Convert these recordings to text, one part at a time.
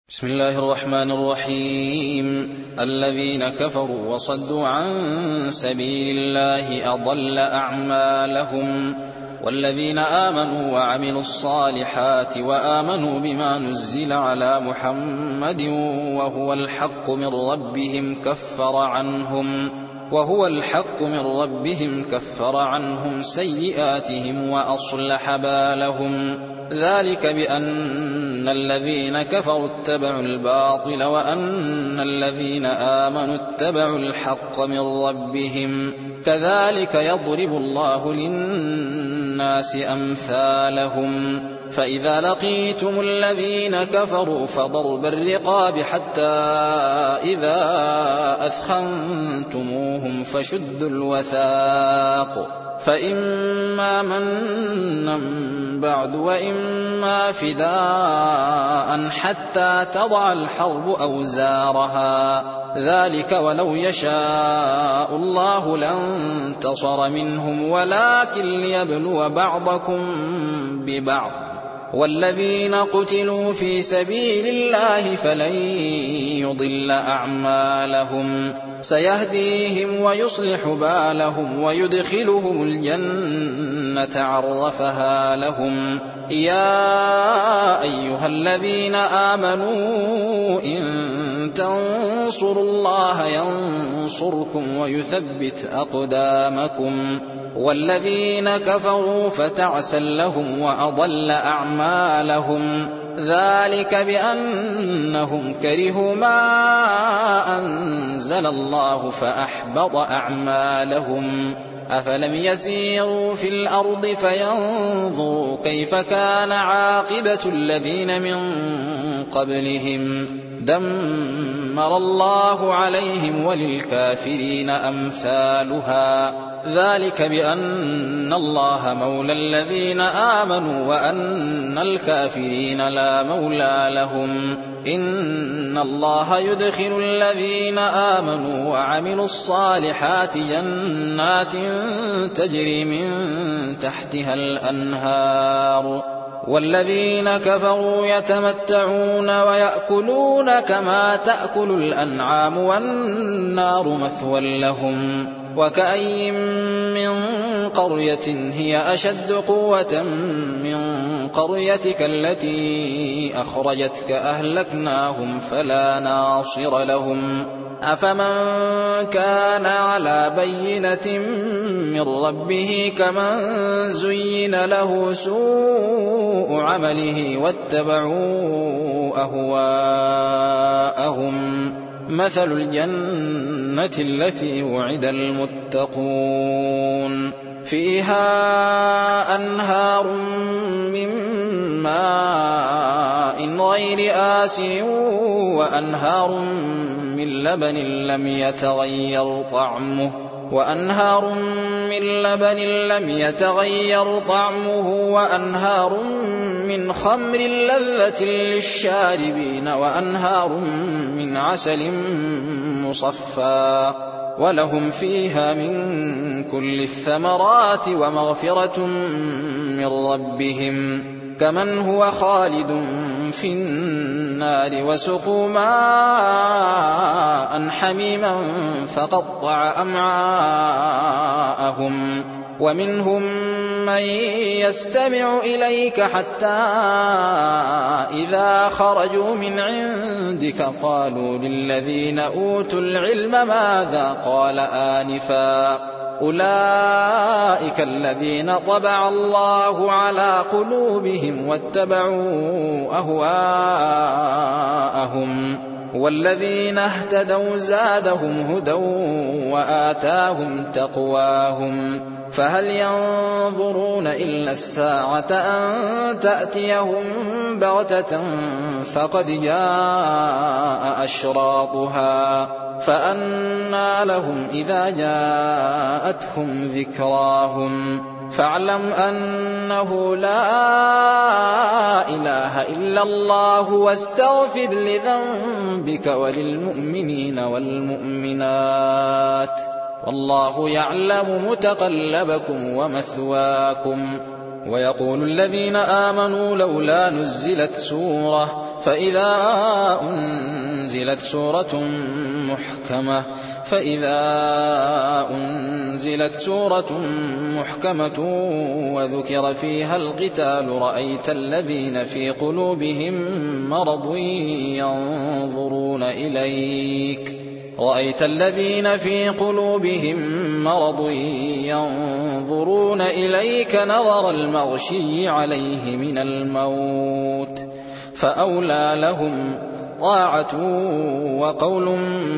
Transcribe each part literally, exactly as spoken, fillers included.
بسم الله الرحمن الرحيم. الذين كفروا وصدوا عن سبيل الله أضل أعمالهم، والذين آمنوا وعملوا الصالحات وآمنوا بما نزل على محمد وهو الحق من ربهم كفر عنهم وهو الحق من ربهم كفر عنهم سيئاتهم وأصلح بالهم. ذلك بأن الذين كفروا اتبعوا الباطل وأن الذين آمنوا اتبعوا الحق من ربهم، كذلك يضرب الله للناس أمثالهم. فإذا لقيتم الذين كفروا فضرب الرقاب حتى إذا أثخنتموهم فشدوا الوثاق، فإما منا بعد وإما فداء حتى تضع الحرب أوزارها، ذلك ولو يشاء الله لانتصر منهم ولكن ليبلو بعضكم ببعض. والذين قتلوا في سبيل الله فلن يضل أعمالهم، سيهديهم ويصلح بالهم ويدخلهم الجنة عرفها لهم. يا أيها الذين آمنوا إن تنصروا الله ينصركم ويثبت أقدامكم. والذين كفروا فتعسا لهم وأضل أعمالهم، ذلك بأنهم كرهوا ما أنزل الله فأحبط أعمالهم. أفلم يسيروا في الأرض فينظروا كيف كان عاقبة الذين من قبلهم، دمر الله عليهم وللكافرين أمثالها. ذلك بأن الله مولى الذين آمنوا وأن الكافرين لا مولى لهم. إن الله يدخل الذين آمنوا وعملوا الصالحات جنات تجري من تحتها الأنهار، والذين كفروا يتمتعون ويأكلون كما تأكل الأنعام والنار مثوى لهم. وكأي من قرية هي أشد قوة من قريتك التي أخرجتك أهلكناهم فلا ناصر لهم. أفمن كان على بينة من ربه كمن زين له سوء عمله واتبعوا أهواءهم. مثل الجنة التي وعد المتقون فيها أنهار من ماء غير آسن وأنهار من لبن لم يتغير طعمه وأنهار من لبن لم يتغير طعمه وأنهار من خمر لذة للشاربين وأنهار من عسل مصفى، ولهم فيها من كل الثمرات ومغفرة من ربهم، كمن هو خالد في النار وسقوا ماء حميما فقطع أمعاءهم. ومنهم من يستمع إليك حتى إذا خرجوا من عندك قالوا للذين أوتوا العلم ماذا قال آنفا، أولئك الذين طبع الله على قلوبهم واتبعوا أهواءهم. والذين اهتدوا زادهم هدى وآتاهم تقواهم. فهل ينظرون إلا الساعة أن تأتيهم بغتة فقد جاء أشراطها، فأنى لهم إذا جاءتهم ذكراهم. فاعلم أنه لا إله إلا الله واستغفر لذنبك وللمؤمنين والمؤمنات، والله يعلم متقلبكم ومثواكم. ويقول الذين آمنوا لولا نزلت سورة فإذا أنزلت سورة محكمة فإذا أنزلت سورة محكمة وذكر فيها القتال رأيت الذين في قلوبهم مرض ينظرون إليك رأيت الذين في قلوبهم مرض ينظرون إليك نظر المغشي عليه من الموت فأولى لهم طاعة وقول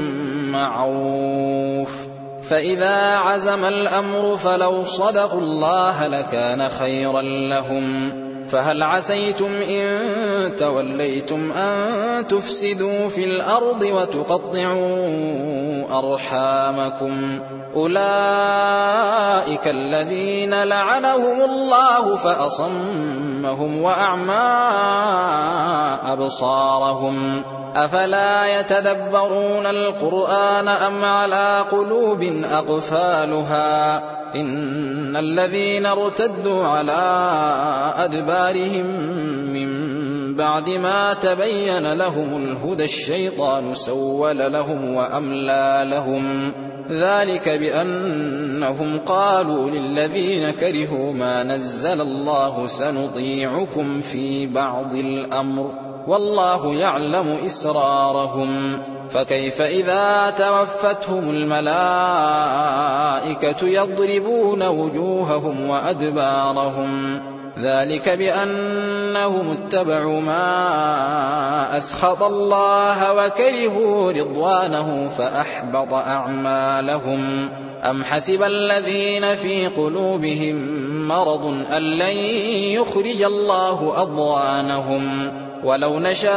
معروف. فإذا عزم الأمر فلو صدقوا الله لكان خيرا لهم. فهل عسيتم إن توليتم أن تفسدوا في الأرض وتقطعوا أرحامكم أولئك الذين لعنهم الله فأصمهم وأعمى أبصارهم أفلا يتدبرون القرآن أم على قلوب أقفالها إن الذين ارتدوا على أدبارهم من بعد ما تبين لهم الهدى الشيطان سول لهم وأملى لهم ذلك بأنهم قالوا للذين كرهوا ما نزل الله سنطيعكم في بعض الأمر والله يعلم إسرارهم فكيف إذا توفتهم الملائكة يضربون وجوههم وأدبارهم ذلك بأنهم اتبعوا ما أسخط الله وكرهوا رضوانه فأحبط أعمالهم أم حسب الذين في قلوبهم مرض أن لن يخرج الله أضغانهم ولو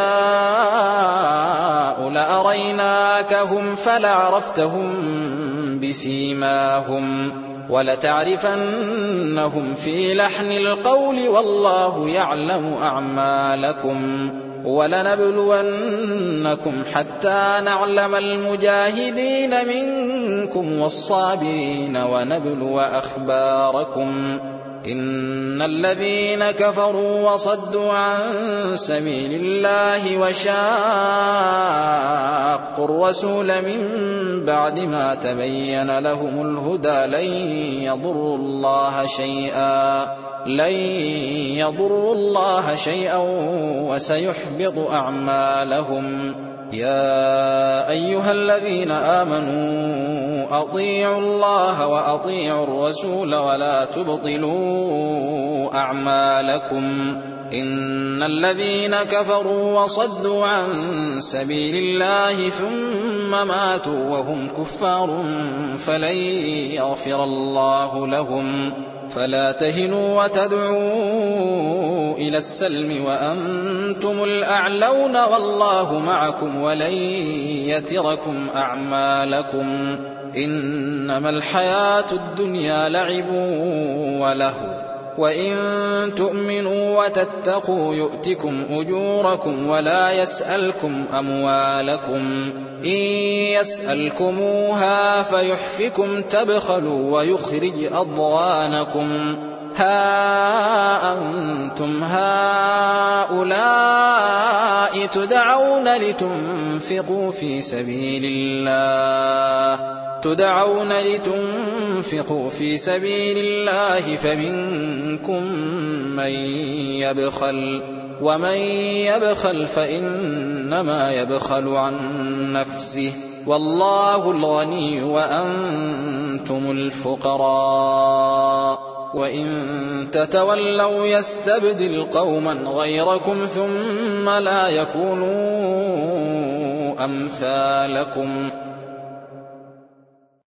نشاء لأريناكهم فلعرفتهم بسيماهم ولتعرفنهم في لحن القول والله يعلم أعمالكم ولنبلونكم حتى نعلم المجاهدين منكم والصابرين ونبلو أخباركم إن الذين كفروا وصدوا عن سبيل الله وشاقوا الرسول من بعد ما تبين لهم الهدى لن يضروا الله شيئا لن يضروا الله شيئا وسيحبط أعمالهم يا أيها الذين آمنوا أطيعوا الله وأطيعوا الرسول ولا تبطلوا أعمالكم إن الذين كفروا وصدوا عن سبيل الله ثم ماتوا وهم كفار فلن يغفر الله لهم فلا تهنوا وتدعوا إلى السلم وأنتم الأعلون والله معكم ولن يتركم أعمالكم إنما الحياة الدنيا لعب وله وإن تؤمنوا وتتقوا يؤتكم أجوركم ولا يسألكم أموالكم إن يسألكموها فيحفكم تبخلوا ويخرج أضغانكم ها أنتم هؤلاء تدعون لتنفقوا في سبيل الله تدعون لتنفقوا في سبيل الله فمنكم من يبخل ومن يبخل فإنما يبخل عن نفسه والله الغني وأنتم الفقراء وإن تتولوا يستبدل قوما غيركم ثم لا يكونوا أمثالكم